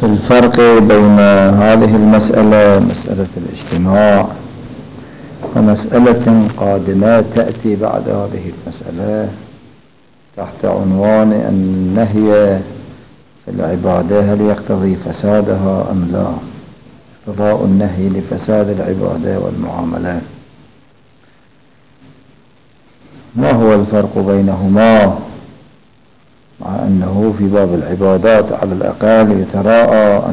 الفرق بين هذه المسألة مسألة الاجتماع ومسألة قادمة تأتي بعد هذه المسألة تحت عنوان النهي في العبادة، هل يقتضي فسادها أم لا؟ اقتضاء النهي لفساد العبادة والمعاملات. ما هو الفرق بينهما؟ مع أنه في باب العبادات على الأقل يتراءى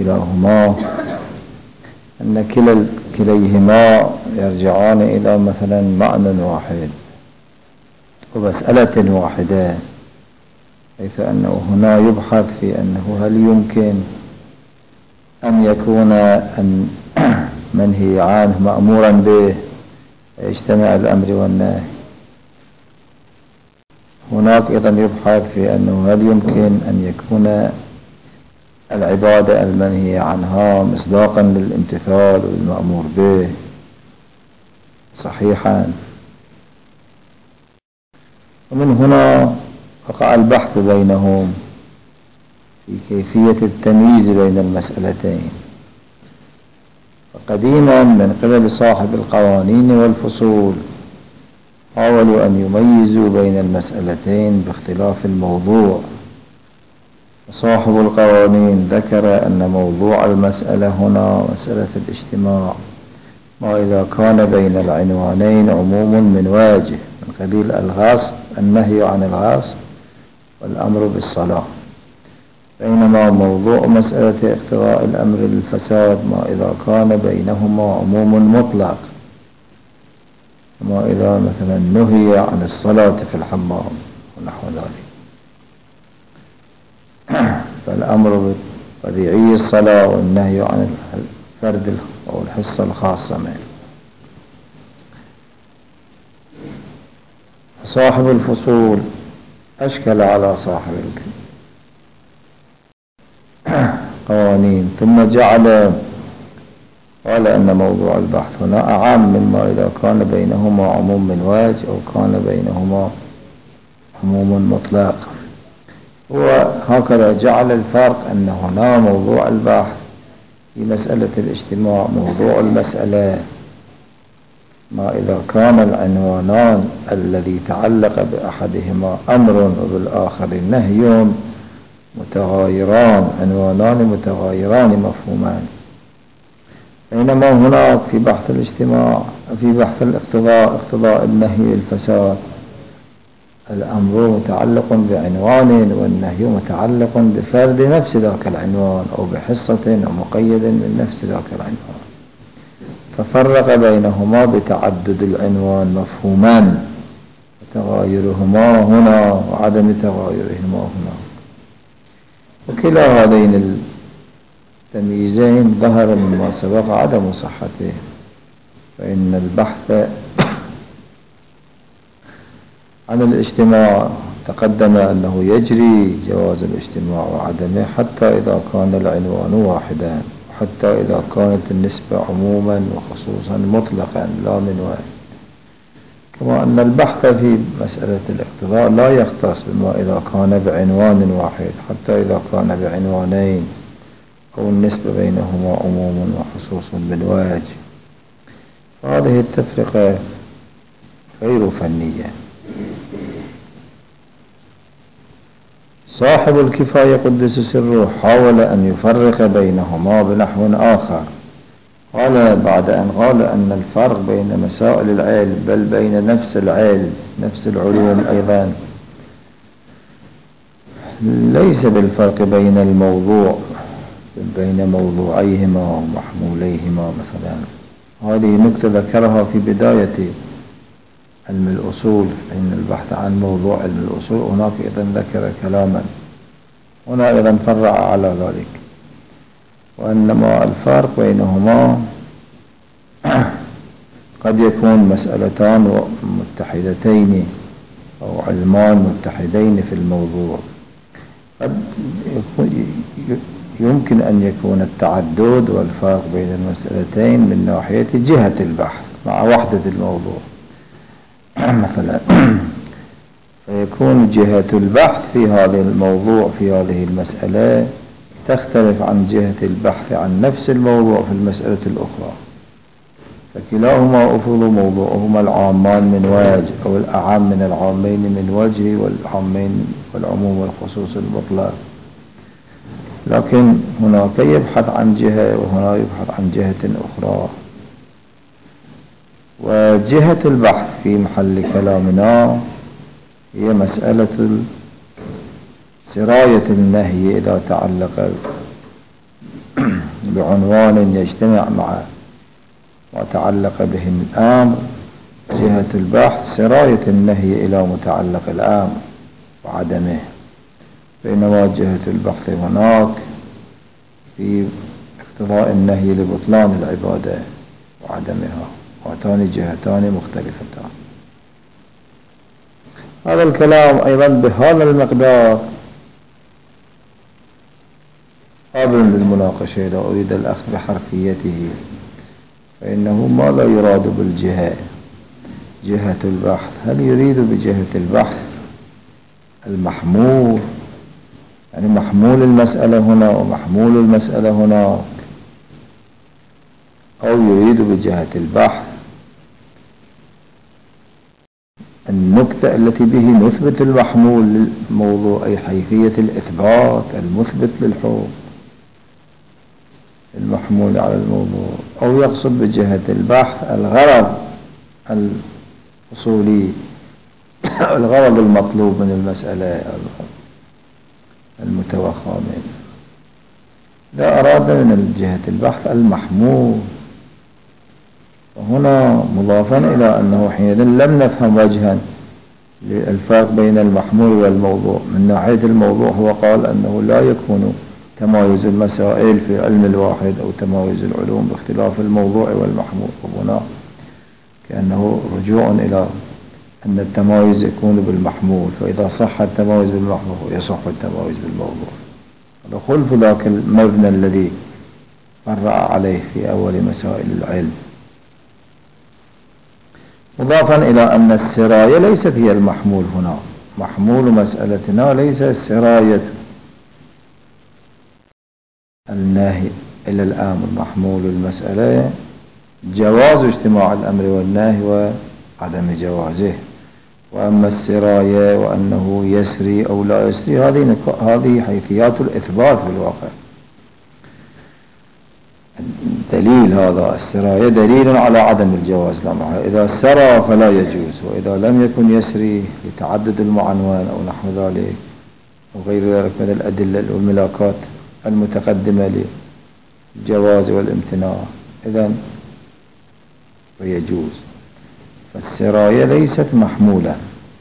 أن كليهما يرجعان إلى مثلا معنى واحد ومسألة واحدة، حيث أنه هنا يبحث في أنه هل يمكن أن يكون منهي عنه مأمورا به يجتمع الأمر والنهي. هناك أيضا يبحث في أنه هل يمكن أن يكون العبادة المنهي عنها مصداقا للامتثال والمأمور به صحيحا. ومن هنا وقع البحث بينهم في كيفية التمييز بين المسألتين. فقديما من قبل صاحب القوانين والفصول حاولوا أن يميزوا بين المسألتين باختلاف الموضوع. صاحب القوانين ذكر أن موضوع المسألة هنا مسألة الاجتماع ما إذا كان بين العنوانين عموم من واجه من قبيل الغصب، النهي عن الغصب والأمر بالصلاة، بينما موضوع مسألة اقتضاء الأمر للفساد ما إذا كان بينهما عموم مطلق، ما إذا مثلا نهي عن الصلاة في الحمام ونحو ذلك، فالأمر بالطبيعي الصلاة والنهي عن الفرد أو الحصة الخاصة منه. صاحب الفصول أشكل على صاحب القوانين ثم قال أن موضوع البحث هنا أعم مما إذا كان بينهما عموم من وجه أو كان بينهما عموم مطلق. وهكذا جعل الفرق أن هنا موضوع البحث في مسألة الاجتماع موضوع المسألة ما إذا كان العنوانان الذي تعلق بأحدهما أمر وبالآخر نهي متغايران، عنوانان متغايران مفهومان، بينما هناك في بحث الاجتماع في بحث اقتضاء النهي الفساد الأمر متعلق بعنوان والنهي متعلق بفرد نفس ذاك العنوان أو بحصة أو مقيد من نفس ذاك العنوان، ففرق بينهما بتعدد العنوان مفهوما وتغايرهما هنا وعدم تغايرهما هنا. وكلا هذين التمييزين ظهر مما سبق عدم صحته، فإن البحث عن الاجتماع تقدم أنه يجري جواز الاجتماع وعدمه حتى إذا كان العنوان واحدا، وحتى إذا كانت النسبة عموما وخصوصا مطلقا لا من واحد، كما أن البحث في مسألة الاقتضاء لا يختص بما إذا كان بعنوان واحد حتى إذا كان بعنوانين أو النسبة بينهما عموم وخصوص من واجه. فهذه التفرقة غير فنية. صاحب الكفاية قدس سره حاول أن يفرق بينهما بنحو آخر. قال بعد أن قال أن الفرق بين مسائل العلم بل بين نفس العلم نفس العلوم أيضا ليس بالفرق بين الموضوع بين موضوعيهما ومحموليهما مثلا. هذه نكتة ذكرها في بداية علم الأصول، إن البحث عن موضوع علم الأصول هناك إذن ذكر كلاما، هنا إذن فرع على ذلك، وإنما الفرق بينهما قد يكون مسألتان متحدتين أو علمان متحدين في الموضوع، قد يمكن أن يكون التعدد والفرق بين المسألتين من ناحية جهة البحث مع وحدة الموضوع مثلا، فيكون جهة البحث في هذا الموضوع في هذه المسألة تختلف عن جهة البحث عن نفس الموضوع في المسألة الأخرى، فكلاهما أفضل موضوعهما العامان من وجه، أو الأعم من العامين من وجه، والعامين والعموم والخصوص المطلق. لكن هناك يبحث عن جهة وهنا يبحث عن جهة أخرى. وجهة البحث في محل كلامنا هي مسألة سراية النهي إذا تعلق بعنوان يجتمع مع وتعلق به الأمر. جهة البحث سراية النهي إلى متعلق الأمر وعدمه، بينما جهة البحث هناك في اقتضاء النهي لبطلان العبادة وعدمها، وهاتان جهتان مختلفتان. هذا الكلام أيضا بهذا المقدار قابل للمناقشة إذا أريد الأخذ بحرفيته، فإنه ما لا يراد بالجهة جهة البحث. هل يريد بجهة البحث المحمول، يعني محمول المسألة هنا ومحمول المسألة هناك، أو يريد بجهة البحث النكتة التي به نثبت المحمول للموضوع، أي حيثية الإثبات المثبت للحكم المحمول على الموضوع، أو يقصد بجهة البحث الغرض الأصولي الغرض المطلوب من المسألة المتوخى منه. إذا أراد من جهة البحث المحمول، وهنا مضافا إلى أنه حينئذ لم نفهم وجها للفرق بين المحمول والموضوع. من ناحية الموضوع هو قال أنه لا يكون تمايز المسائل في علم الواحد أو تمايز العلوم باختلاف الموضوع والمحمول، وهنا كأنه رجوع إلى أن التمايز يكون بالمحمول، فإذا صح التمايز بالمحمول يصح التمايز بالموضوع. هذا خلف ذاك المبنى الذي فرع عليه في أول مسائل العلم. مضافا إلى أن السراية ليست هي المحمول هنا، محمول مسألتنا ليس السراية النهي إلى الأمر، محمول المسألة جواز اجتماع الأمر والنهي وعدم جوازه. وأما السراية وأنه يسري أو لا يسري، هذه حيثيات الإثبات في الواقع. دليل هذا السراية دليل على عدم الجواز لا معه، إذا سرى فلا يجوز، وإذا لم يكن يسري لتعدد المعنوان أو نحو ذلك وغير ذلك من الأدلة والملاكات المتقدمة للجواز والامتناع، إذن فيجوز. فالسراية ليست محمولة.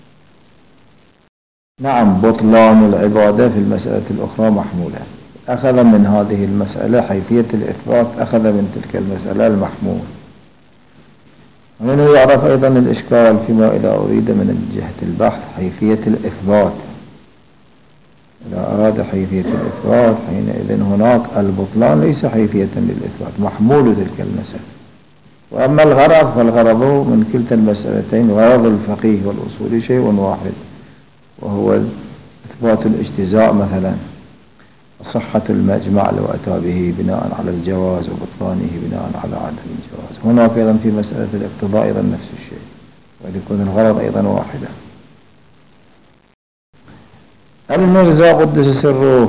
نعم بطلان العبادة في المسألة الأخرى محمولة، أخذ من هذه المسألة حيثية الإثبات، أخذ من تلك المسألة المحمول. ومنه يعرف أيضا الإشكال فيما إذا أريد من جهة البحث حيثية الإثبات. إذا أراد حيثية الإثبات حينئذ هناك البطلان ليس حيثية للإثبات، محمول تلك المسألة. وأما الغرض فالغرض من كلتا المسألتين، غرض الفقيه والأصولي شيء واحد، وهو إثبات الاجتزاء مثلا، صحة المجمع لو أتى به بناء على الجواز وبطلانه بناء على عدم الجواز. هناك أيضا في مسألة الاقتضاء أيضا نفس الشيء، ويكون الغرض أيضا واحدا. المرزا قدس سره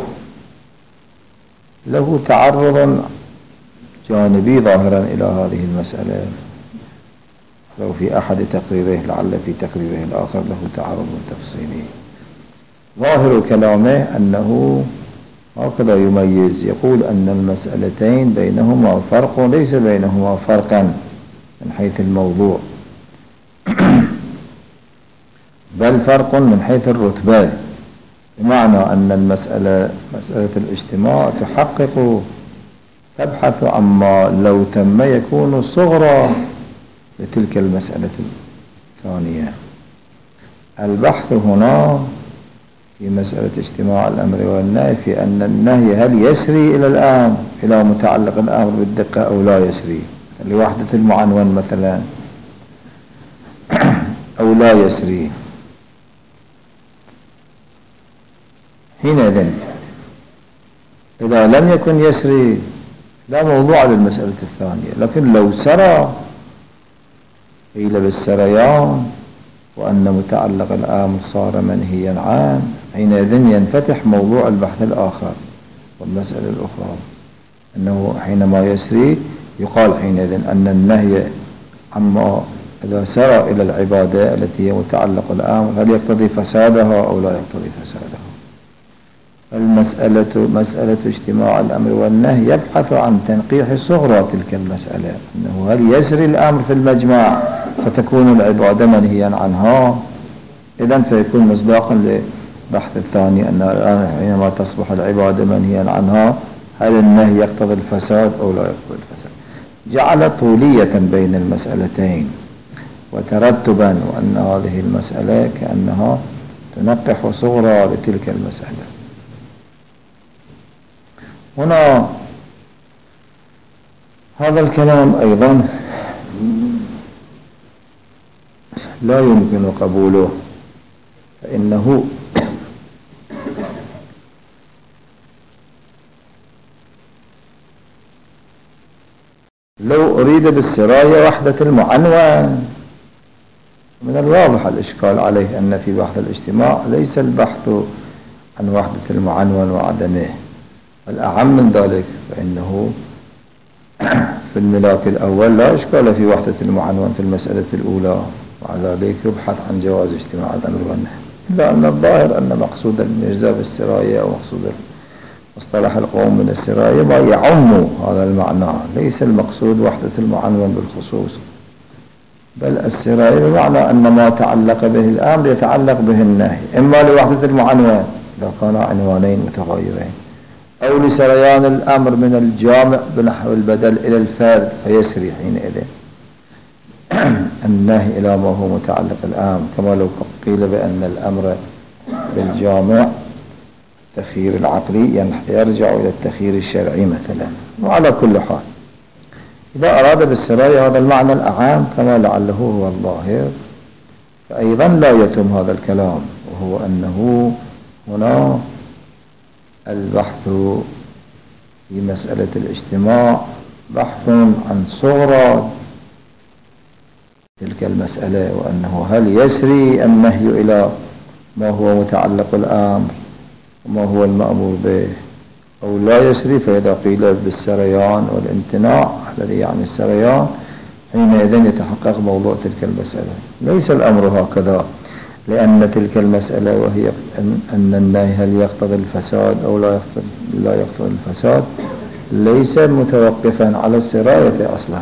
له تعرض جانبي ظاهرا إلى هذه المسألة، لو في أحد تقريره لعل في تقريره الآخر له تعرض تفصيلي. ظاهر كلامه أنه هكذا يميز، يقول أن المسألتين بينهما فرق، ليس بينهما فرقا من حيث الموضوع بل فرق من حيث الرتبة، بمعنى أن المسألة مسألة الاجتماع تبحث عما لو تم يكون صغرى لتلك المسألة الثانية. البحث هنا في مسألة اجتماع الأمر والنهي في أن النهي هل يسري إلى الآن إلى متعلق الأمر بالدقة أو لا يسري، لوحدة المعنون مثلا أو لا يسري. حينئذ إذا لم يكن يسري لا موضوع للمسألة الثانية. لكن لو سرى قيل بالسريان وأن متعلق الأمر صار منهيا عنه، حينئذ ينفتح موضوع البحث الآخر والمسألة الأخرى، أنه حينما يسري يقال حينئذ أن النهي عما إذا سرى إلى العبادة التي هي متعلق الأمر هل يقتضي فسادها أو لا يقتضي فسادها. المسألة مسألة اجتماع الأمر والنهي يبحث عن تنقيح صغرى تلك المسألة، أنه هل يسري الأمر في المجمع فتكون العبادة منهيا عنها، إذن فيكون مصداقا للبحث الثاني أن الآن حينما تصبح العبادة منهيا عنها هل النهي يقتضي الفساد أو لا يقتضي الفساد. جعل طولية بين المسألتين وترتبا، وأن هذه المسألة كأنها تنقح صغرى لتلك المسألة. هنا هذا الكلام أيضا لا يمكن قبوله، فإنه لو أريد بالسراية وحدة المعنون من الواضح الإشكال عليه أن في بحث الاجتماع ليس البحث عن وحدة المعنون وعدمه، الأعم من ذلك فإنه في الملاك الأول لا إشكال في وحدة المعنون في المسألة الأولى، وعلى ذلك يبحث عن جواز اجتماع الأمر والنهي، إلا أن الظاهر أن مقصود المرزا بالسراية أو مقصود مصطلح القوم من السراية ما يعم هذا المعنى، ليس المقصود وحدة المعنون بالخصوص، بل السراية بمعنى أن ما تعلق به الأمر يتعلق به النهي، إما لوحدة المعنون إذا كان عنوانين متغيرين، أو لسريان الأمر من الجامع بنحو البدل إلى الفرد فيسري حينئذ النهي إلى ما هو متعلق الأمر، كما لو قيل بأن الأمر بالجامع التخيير العقلي يرجع إلى التخيير الشرعي مثلا. وعلى كل حال إذا أراد بالسراية هذا المعنى الأعام كما لعله هو الظاهر، فأيضا لا يتم هذا الكلام، وهو أنه هنا البحث في مسألة الاجتماع بحث عن صغرى تلك المسألة، وأنه هل يسري النهي إلى ما هو متعلق الأمر وما هو المأمور به أو لا يسري. فإذا قيل بالسريان والامتناع الذي يعني السريان حينئذ يتحقق موضوع تلك المسألة. ليس الأمر هكذا، لأن تلك المسألة وهي أن النهي هل يقتضي الفساد أو لا يقتضي الفساد ليس متوقفا على السراية أصلا،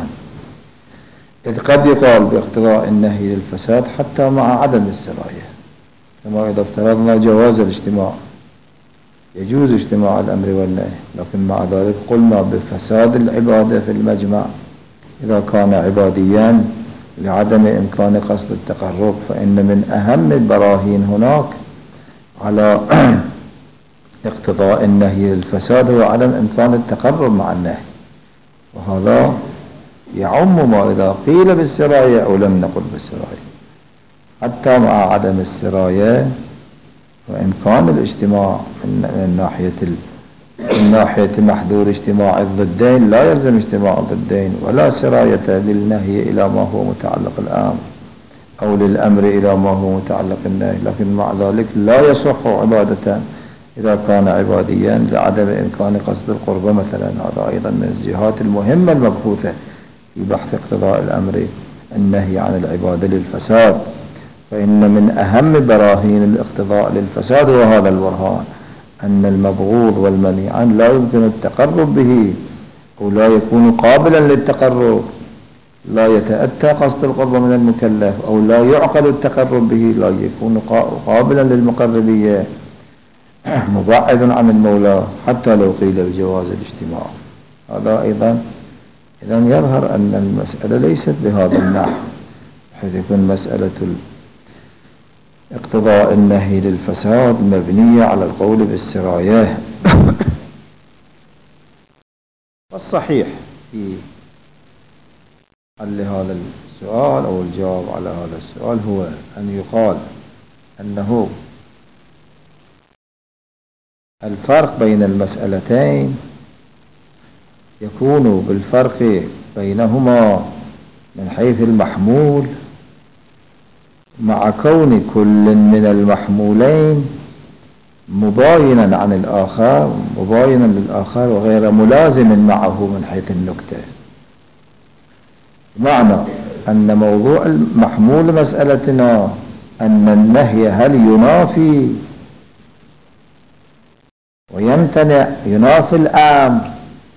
إذ قد يقال باقتضاء النهي للفساد حتى مع عدم السراية، كما إذا افترضنا جواز الاجتماع يجوز اجتماع الأمر والنهي، لكن مع ذلك قلنا بفساد العبادة في المجمع إذا كان عباديا لعدم إمكان قصد التقرب، فإن من أهم البراهين هناك على اقتضاء النهي للفساد هو عدم إمكان التقرب مع النهي، وهذا يعم ما إذا قيل بالسراية أو لم نقل بالسراية، حتى مع عدم السراية وإمكان الاجتماع من ناحية محذور اجتماع الضدين لا يلزم اجتماع الضدين ولا سراية للنهي إلى ما هو متعلق الأمر أو للأمر إلى ما هو متعلق النهي، لكن مع ذلك لا يصح عبادة إذا كان عباديا لعدم إمكان قصد القربة مثلا. هذا أيضا من الجهات المهمة المبحوثة في بحث اقتضاء الأمر النهي عن العبادة للفساد، فإن من أهم براهين الاقتضاء للفساد وهذا البرهان أن المبغوض والمنهي عنه لا يمكن التقرب به أو لا يكون قابلا للتقرب، لا يتأتى قصد القرب من المكلف أو لا يعقل التقرب به، لا يكون قابلا للمقربية، مبعد عن المولى حتى لو قيل بجواز الاجتماع. هذا أيضا إذا يظهر أن المسألة ليست بهذا النحو، حيث يكون مسألة اقتضاء النهي للفساد مبنية على القول بالسراية. والصحيح في حل هذا السؤال أو الجواب على هذا السؤال هو أن يقال أنه الفرق بين المسألتين يكون بالفرق بينهما من حيث المحمول مع كون كل من المحمولين مباينا عن الآخر، مباينا للآخر وغير ملازم معه من حيث النكتة. معنى أن موضوع المحمول مسألتنا أن النهي هل ينافي ويمتنع، ينافي الأمر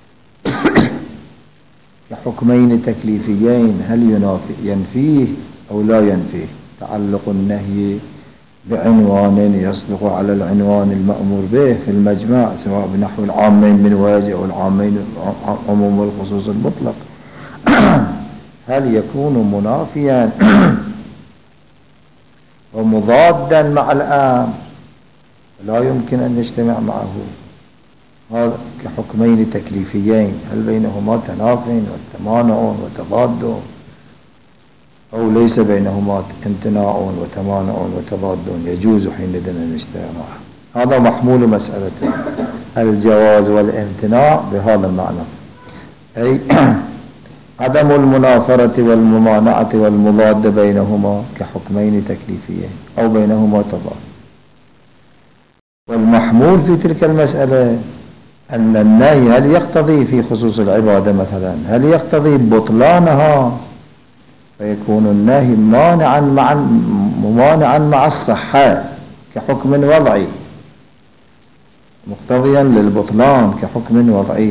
كحكمين تكليفيين، هل ينفيه أو لا ينفيه. تعلق النهي بعنوان يصدق على العنوان المأمور به في المجمع، سواء بنحو العامين من واجب أو العامين عموم والخصوص المطلق، هل يكون منافيا ومضادا مع الآن لا يمكن أن يجتمع معه. هذا كحكمين تكليفيين، هل بينهما تناف وتمانع وتضاد أو ليس بينهما امتناع وتمانع وتضاد، يجوز حينئذ أن يجتمع. هذا محمول مسألة الجواز والامتناع بهذا المعنى، أي عدم المنافرة والممانعة والمضاد بينهما كحكمين تكليفيين أو بينهما تضاد. والمحمول في تلك المسألة أن النهي هل يقتضي في خصوص العبادة مثلا، هل يقتضي بطلانها، فيكون النهي ممانعا مع الصحة كحكم وضعي، مقتضيا للبطلان كحكم وضعي.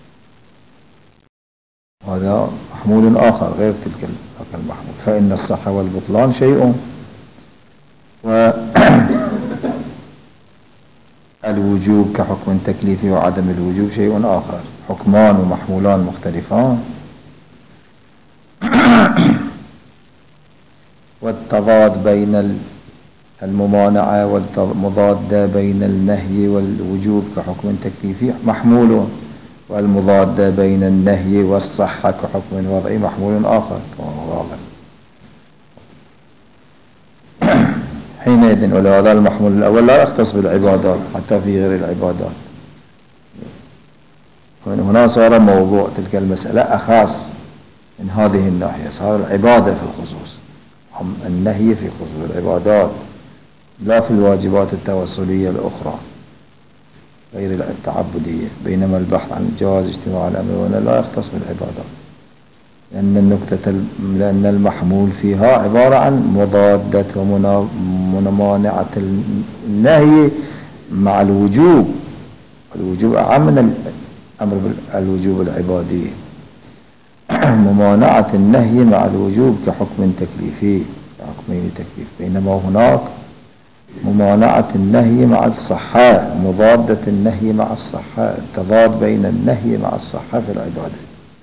هذا محمول آخر غير تلك المحمول. فإن الصحة والبطلان شيء، والوجوب كحكم تكليفي وعدم الوجوب شيء آخر، حكمان ومحمولان مختلفان. والتضاد بين الممانعة والمضادة بين النهي والوجوب كحكم تكليفي محمول، والمضادة بين النهي والصحة كحكم وضعي محمول آخر كما هو واضح. حينئذ ولهذا المحمول الأول لا يختص بالعبادات حتى في غير العبادات. ومن هنا صار موضوع تلك المسألة أخاص من هذه الناحية، صار العبادة في الخصوص، النهي في خصوص العبادات لا في الواجبات التوسلية الأخرى غير التعبدية. بينما البحث عن جواز اجتماع الأمر هنا لا يختص بالعبادات، لأن المحمول فيها عبارة عن مضادة وممانعة النهي مع الوجوب، الوجوب أعم من الأمر بالوجوب العبادي. ممانعة النهي مع الوجوب كحكم تكليفي، كحكمين تكليف. بينما هناك ممانعة النهي مع الصحة، مضادة النهي مع الصحة، التضاد بين النهي مع الصحة في العبادة.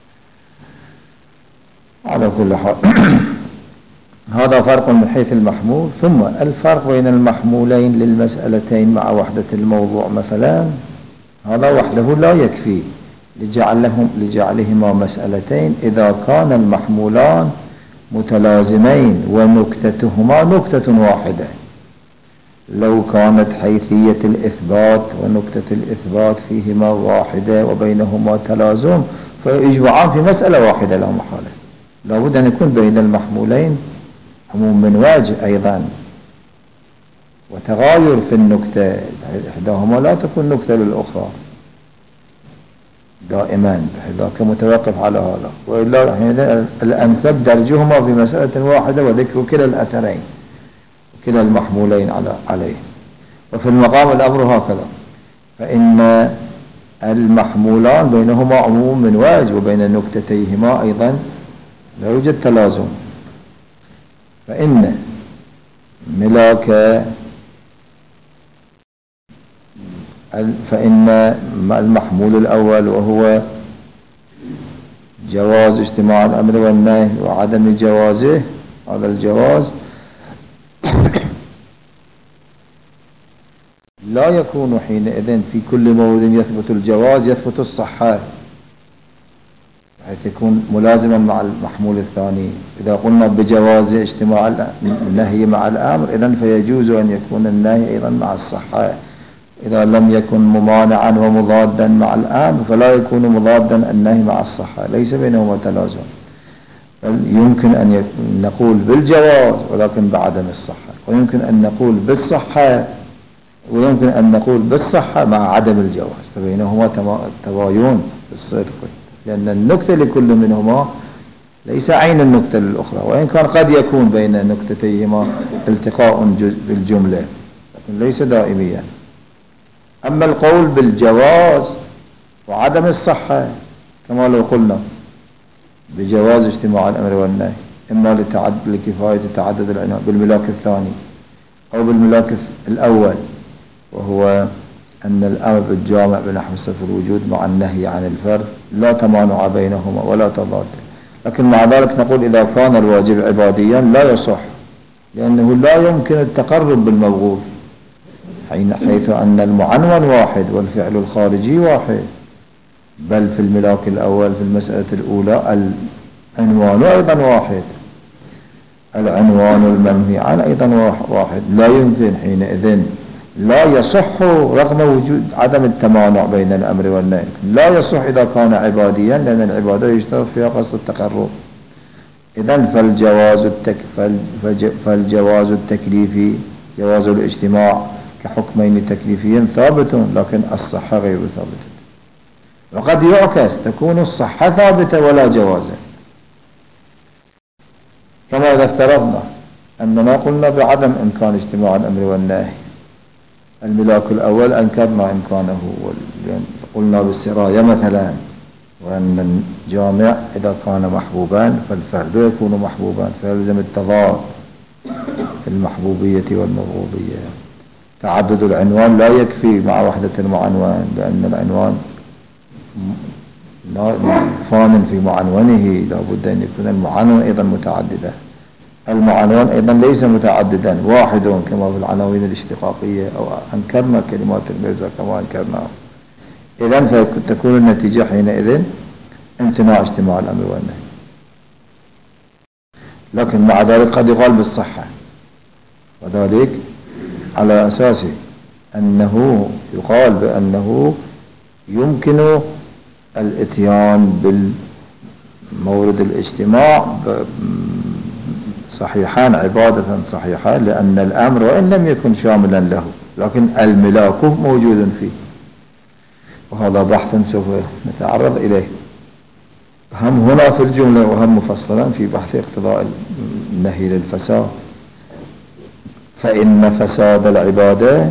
على كل حال هذا فرق من حيث المحمول. ثم الفرق بين المحمولين للمسألتين مع وحدة الموضوع مثلا، هذا وحده لا يكفي لجعلهما مسألتين إذا كان المحمولان متلازمين ونكتتهما نكتة واحدة. لو كانت حيثية الإثبات ونكتة الإثبات فيهما واحدة وبينهما تلازم فيجمعان في مسألة واحدة لا محالة. لابد أن يكون بين المحمولين عموم من وجه أيضا وتغاير في النكتة، إحداهما لا تكون نكتة للأخرى دائما، ذاك متوقف على هذا، وإلا الأنسب درجهما في مسألة واحدة وذكر كلا الأثرين كلا المحمولين عليه. وفي المقام الأمر هكذا، فإن المحمولان بينهما عموم من وجه وبين نكتتيهما أيضا لا يوجد تلازم. فإن المحمول الأول وهو جواز اجتماع الأمر والنهي وعدم جوازه، هذا الجواز لا يكون حينئذ في كل مورد يثبت الجواز يثبت الصحة، حيث يكون ملازما مع المحمول الثاني. إذا قلنا بجواز اجتماع النهي مع الأمر إذن فيجوز أن يكون النهي أيضا مع الصحة إذا لم يكن ممانعا ومضادا مع الأمر فلا يكون مضادا النهي مع الصحة، ليس بينهما تلازم، بل يمكن أن نقول بالجواز ولكن بعدم الصحة، ويمكن أن نقول بالصحة ويمكن أن نقول بالصحة مع عدم الجواز، فبينهما تباين في الصدق، لأن النكتة لكل منهما ليس عين النكتة للأخرى، وإن كان قد يكون بين نكتتيهما التقاء بالجملة لكن ليس دائميا. أما القول بالجواز وعدم الصحة كما لو قلنا بجواز اجتماع الأمر والنهي إما لكفاية تعدد العنوان بالملاك الثاني أو بالملاك الأول، وهو أن الأمر بالجامع بنحو صفة الوجود مع النهي عن الفرد لا تمانع بينهما ولا تضاد، لكن مع ذلك نقول إذا كان الواجب عباديا لا يصح، لأنه لا يمكن التقرب بالمبغوث، حيث أن المعنون واحد والفعل الخارجي واحد، بل في الملاك الأول في المسألة الأولى العنوان أيضا واحد، العنوان المنهي عنه أيضا واحد، لا يمكن حينئذ، لا يصح رغم وجود عدم التمانع بين الأمر والنهي، لا يصح إذا كان عباديا، لأن العبادة يشترط فيها قصد التقرب. إذن فالجواز التكليفي جواز الاجتماع كحكمين تكليفيين ثابت، لكن الصحة غير ثابتة. وقد يعكس تكون الصحة ثابتة ولا جوازا، كما إذا افترضنا أننا قلنا بعدم إمكان اجتماع الأمر والنهي، الملاك الأول أنكرنا إمكانه، قلنا بالسراية مثلا، وأن الجامع إذا كان محبوبان فالفرد يكون محبوبا، فيلزم التضاد في المحبوبية والمبغوضية. تعدد العنوان لا يكفي مع وحدة المعنوان، لأن العنوان فان في معنونه، لا بد أن يكون المعنون أيضا متعددا، المعنون أيضا ليس متعددا واحد كما في العناوين الاشتقاقية، أو أنكرنا كلمات المرزا كما أنكرنا. إذن فتكون النتيجة حينئذ امتناع اجتماع الأمر والنهي، لكن مع ذلك قد يقال بالصحة، وذلك على أساس أنه يقال بأنه يمكن الاتيان بالمورد الاجتماع صحيحان عبادة صحيحة، لأن الأمر وإن لم يكن شاملا له لكن الملاك موجود فيه، وهذا بحث سوف نتعرض إليه هم هنا في الجملة وهم مفصلا في بحث اقتضاء النهي للفساد. فإن فساد العبادة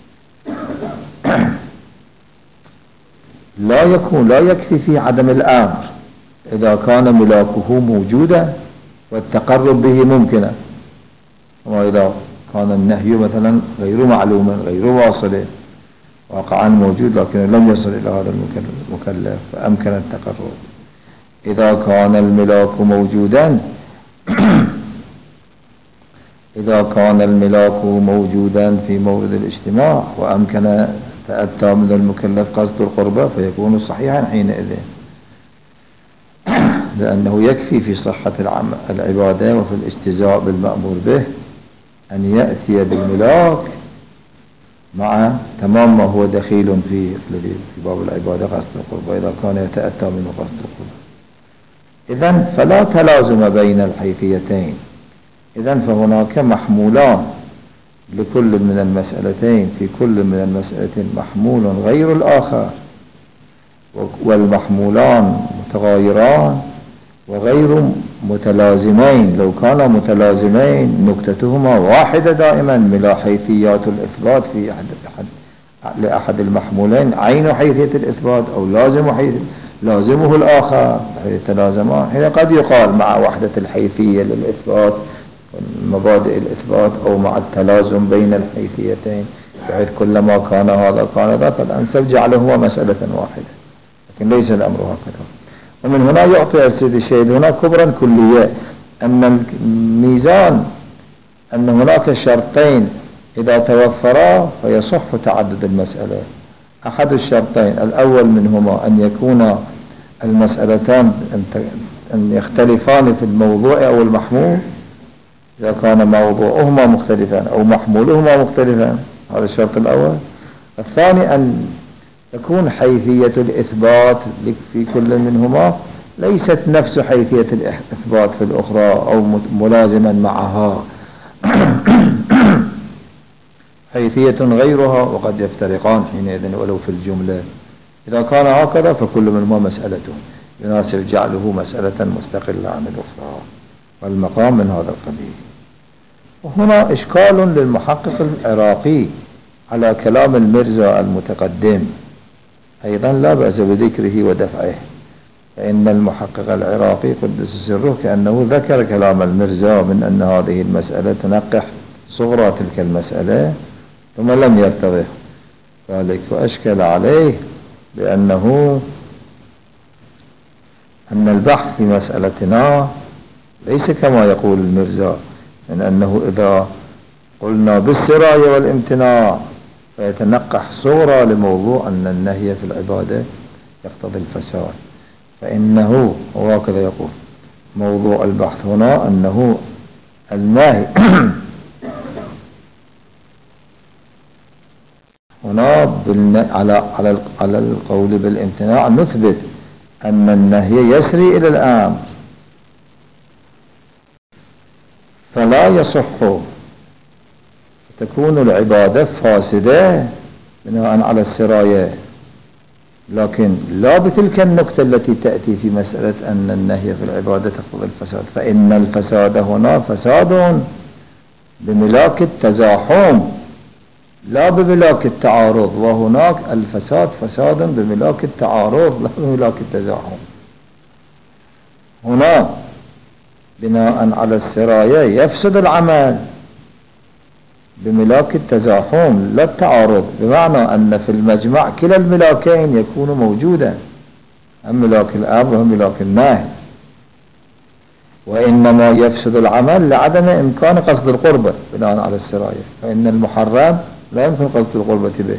لا يكفي في عدم الأمر إذا كان ملاكه موجودا والتقرب به ممكنا، وإذا كان النهي مثلا غير معلوم غير واصل واقعا موجود لكن لم يصل إلى هذا المكلف فأمكن التقرب. إذا كان الملاك موجودا إذا كان الملاك موجودا في مورد الاجتماع وأمكن تأتى من المكلف قصد القربة فيكون صحيحا حينئذ، لأنه يكفي في صحة العبادة وفي الاجتزاء بالمأمور به أن يأتي بالملاك مع تمام ما هو دخيل فيه الذي في باب العبادة قصد القربة، إذا كان يتأتى منه قصد القربة. إذن فلا تلازم بين الحيثيتين، إذن فهناك محمولان لكل من المسألتين، في كل من المسألتين محمول غير الآخر، والمحمولان متغايران وغير متلازمين. لو كانا متلازمين نكتتهما واحدة دائما، من حيثيات الإثبات في لأحد المحمولين عين حيثية الإثبات أو لازمه الآخر يتلازمان. هنا قد يقال مع وحدة الحيثية للإثبات مبادئ الإثبات أو مع التلازم بين الحيثيتين، بحيث كلما كان هذا كان ذاك، الأنسب جعلهما مسألة واحدة، لكن ليس الأمر هكذا. ومن هنا يعطي السيد الشهيد هنا كبرا كلية أن الميزان أن هناك شرطين إذا توفرا فيصح تعدد المسألة. أحد الشرطين الأول منهما أن يكون المسألتان أن يختلفان في الموضوع أو المحمول، إذا كان موضوعهما مختلفان أو محمولهما مختلفان، هذا الشرط الأول. الثاني أن تكون حيثية الإثبات في كل منهما ليست نفس حيثية الإثبات في الأخرى أو ملازما معها حيثية غيرها، وقد يفترقان حينئذ ولو في الجملة. إذا كان هكذا فكل منهما مسألته يناسب جعله مسألة مستقلة عن الأخرى، والمقام من هذا القبيل. وهنا إشكال للمحقق العراقي على كلام المرزا المتقدم، أيضا لا بأس بذكره ودفعه، فإن المحقق العراقي قدس سره كأنه ذكر كلام المرزا من أن هذه المسألة تنقح صغرى تلك المسألة، ثم لم يرتضح ذلك، وأشكل عليه بأنه أن البحث في مسألتنا ليس كما يقول المرزا، من أنه إذا قلنا بالسراية والامتناع فيتنقح صغرى لموضوع أن النهي في العبادة يقتضي الفساد، فإنه وهكذا يقول موضوع البحث هنا أنه النهي هنا على القول بالامتناع نثبت أن النهي يسري إلى الآن، فلا يصح، تكون العبادة فاسدة بناء على السراية، لكن لا بتلك النكتة التي تأتي في مسألة أن النهي في العبادة تقتضي الفساد، فإن الفساد هنا فساد بملاك التزاحم لا بملاك التعارض، وهناك الفساد فساد بملاك التعارض لا بملاك التزاحم. هنا بناء على السراية يفسد العمل بملاك التزاحم لا التعارض، بمعنى أن في المجمع كلا الملاكين يكون موجودا، هم ملاك الأمر وهم ملاك النهي، وإنما يفسد العمل لعدم إمكان قصد القربة بناء على السراية، فإن المحرم لا يمكن قصد القربة به،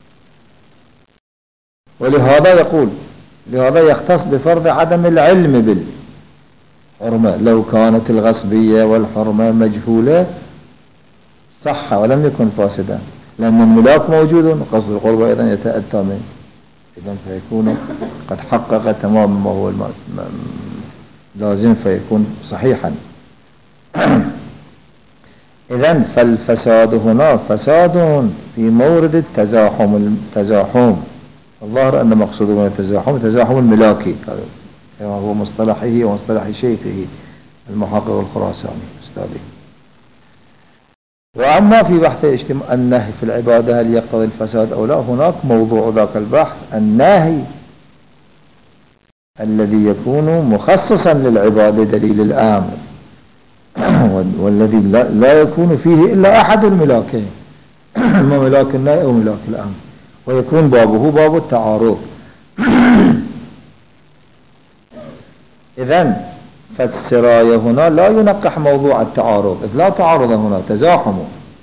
ولهذا يقول لهذا يختص بفرض عدم العلم بالحرمة. لو كانت الغصبية والحرمة مجهولة صح ولم يكن فاسدا، لأن الملاك موجود وقصد القربة أيضا يتأتى منه، إذن فيكون قد حقق تماما ما هو لازم فيكون صحيحا. إذن فالفساد هنا فساد في مورد التزاحم، الظاهر أن مقصوده من التزاحم الملاكي، هذا هو مصطلحه ومصطلح شيخه المحقق الخراساني أستاذي. وأما في بحث النهي في العبادة هل يقتضي الفساد أو لا، هناك موضوع ذاك البحث النهي الذي يكون مخصصا للعبادة دليل الآمر، والذي لا يكون فيه إلا أحد الملاكين، إما ملاك النهي أو ملاك الأمر، ويكون بابه باب التعارض. إذن فالسراية هنا لا ينقح موضوع التعارض، إذ لا تعارض هنا تزاحم،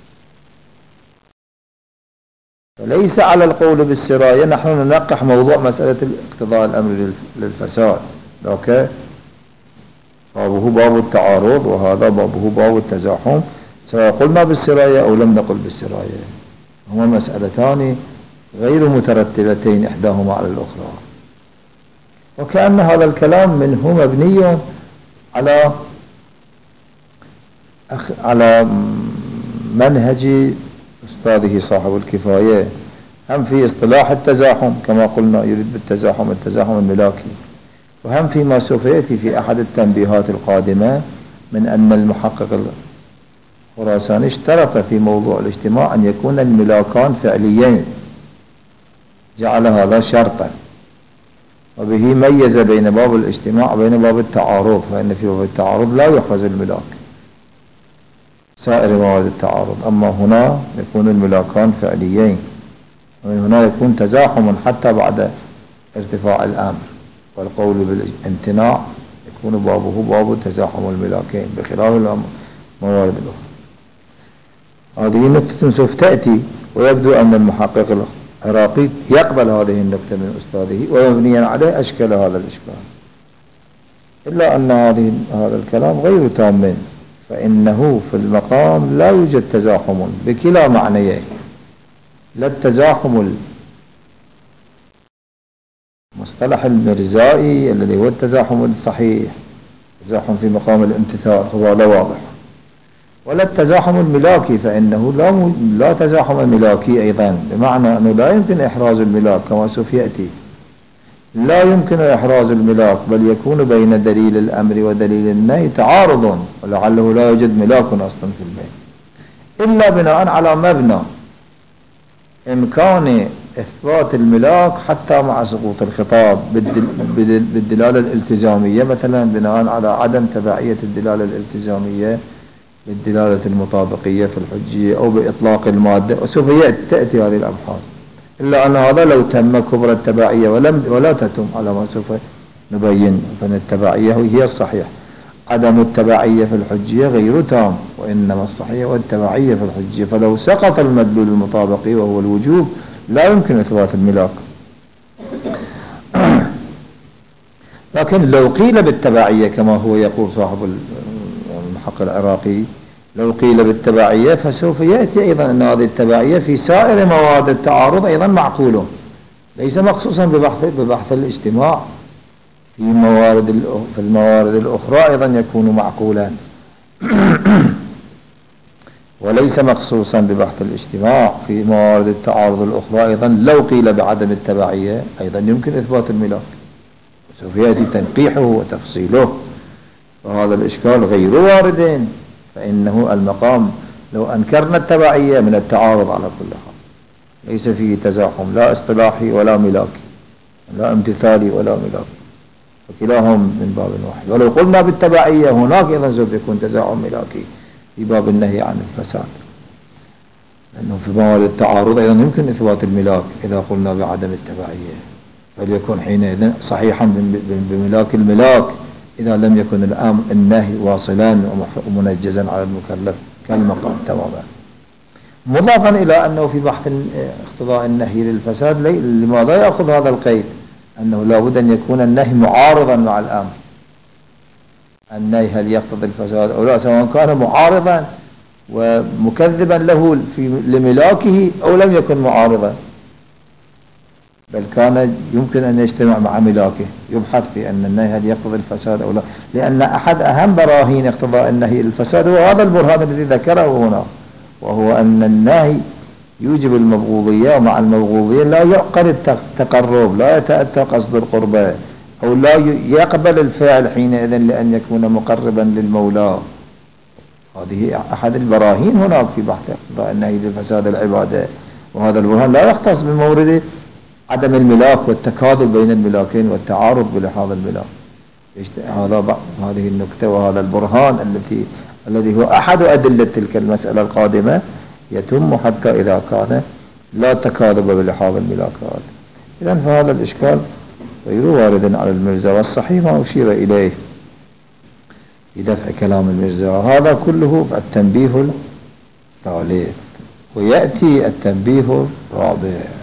فليس على القول بالسراية نحن ننقح موضوع مسألة اقتضاء الأمر للفساد، لكن بابه باب التعارض وهذا بابه باب التزاحم، سواء قلنا بالسراية أو لم نقل بالسراية، هما مسألتان غير مترتبتين إحداهما على الأخرى. وكأن هذا الكلام منه مبني على منهج أستاذه صاحب الكفاية، هم في اصطلاح التزاحم كما قلنا يريد بالتزاحم التزاحم الملاكي، وهم فيما سوف يأتي في أحد التنبيهات القادمة من أن المحقق الخراساني اشترط في موضوع الاجتماع أن يكون الملاكان فعليين، جعل هذا شرطا، وبه ميز بين باب الاجتماع وبين باب التعارض، فإن في باب التعارض لا يحفظ الملاك سائر مواد التعارض، أما هنا يكون الملاكان فعليين، ومن هنا يكون تزاحم حتى بعد ارتفاع الأمر، والقول بالامتناع يكون بابه باب تزاحم الملاكين بخلاف الموارد الأخرى. هذه نقطة سوف تأتي، ويبدو أن المحقق العراقي يقبل هذه النقطة من أستاذه ويبنيا عليه أشكال هذا الإشكال، إلا أن هذا الكلام غير تام، فإنه في المقام لا يوجد تزاحم بكلا معنيين، لا التزاحم المصطلح المرزائي الذي هو التزاحم الصحيح، التزاحم في مقام الامتثال هو لا واضح، ولا التزاحم الملاكي فإنه لا تزاحم ملاكي أيضا، بمعنى أنه لا يمكن إحراز الملاك كما سوف يأتي، لا يمكن إحراز الملاك، بل يكون بين دليل الأمر ودليل النهي تعارض، ولعله لا يوجد ملاك أصلا في البيت إلا بناء على مبنى إمكان إثبات الملاك حتى مع سقوط الخطاب بالدلالة الالتزامية، مثلا بناء على عدم تبعية الدلالة الالتزامية بالدلالة المطابقية في الحجية أو بإطلاق المادة، وسوف تأتي هذه الأبحاث. إلا أن هذا لو تم كبر التبعية ولا تتم على ما سوف نبين، فإن التبعية هي الصحيح، عدم التبعية في الحجية غير تام، وإنما الصحيح والتبعية في الحجية، فلو سقط المدلول المطابقي وهو الوجوب لا يمكن إثبات الملاك. لكن لو قيل بالتبعية كما هو يقول صاحب المحقق العراقي، لو قيل بالتبعية فسوف يأتي أيضا أن هذه التبعية في سائر مواد التعارض أيضا معقولة، ليس مخصوصا ببحث الاجتماع، في الموارد الأخرى أيضا يكون معقولا وليس مخصوصا ببحث الاجتماع. في موارد التعارض الأخرى أيضا لو قيل بعدم التبعية أيضا يمكن إثبات الملاك، سوف يأتي تنقيحه وتفصيله، وهذا الإشكال غير وارد، فإنه المقام لو أنكرنا التبعية من التعارض على كل حال، ليس فيه تزاحم لا اصطلاحي ولا ملاكي، لا امتثالي ولا ملاكي، وكلاهم من باب واحد. ولو قلنا بالتبعية هناك أيضا سوف يكون تزاحم ملاكي في باب النهي عن الفساد، لأنه في موارد التعارض أيضا يمكن إثبات الملاك إذا قلنا بعدم التبعية، فليكون حينئذ صحيحا بملاك الملاك إذا لم يكن النهي واصلا ومنجزا على المكلف كالمقام تماما. مضافا إلى أنه في بحث اقتضاء النهي للفساد لماذا يأخذ هذا القيد أنه لا بد أن يكون النهي معارضا مع الأمر؟ النهي هل يقتضي الفساد أو لا، سواء كان معارضا ومكذبا له لملاكه أو لم يكن معارضا، بل كان يمكن أن يجتمع مع ملاكه. يبحث في أن النهي هل يقتضي الفساد أو لا، لأن أحد أهم براهين اقتضاء النهي للفساد هو هذا البرهان الذي ذكره هنا، وهو أن النهي يوجب المبغوضية، ومع المبغوضية لا يعقل التقرب، لا يتأتى قصد القربة، أو لا يقبل الفعل حينئذ لأن يكون مقربا للمولى. هذه أحد البراهين هناك في بحث اقتضاء النهي للفساد العبادة، وهذا البرهان لا يختص بمورد عدم الملاك والتكاذب بين الملاكين والتعارض بلحاظ الملاك. هذه النكتة وهذا البرهان الذي هو أحد أدلة تلك المسألة القادمة يتم حتى إذا كان لا تكاذب بلحاظ الملاكات. إذن فهذا الإشكال غير وارد على المرزا، والصحيح ما أشير إليه في دفع كلام المرزا. هذا كله التنبيه الثالث، ويأتي التنبيه الرابع.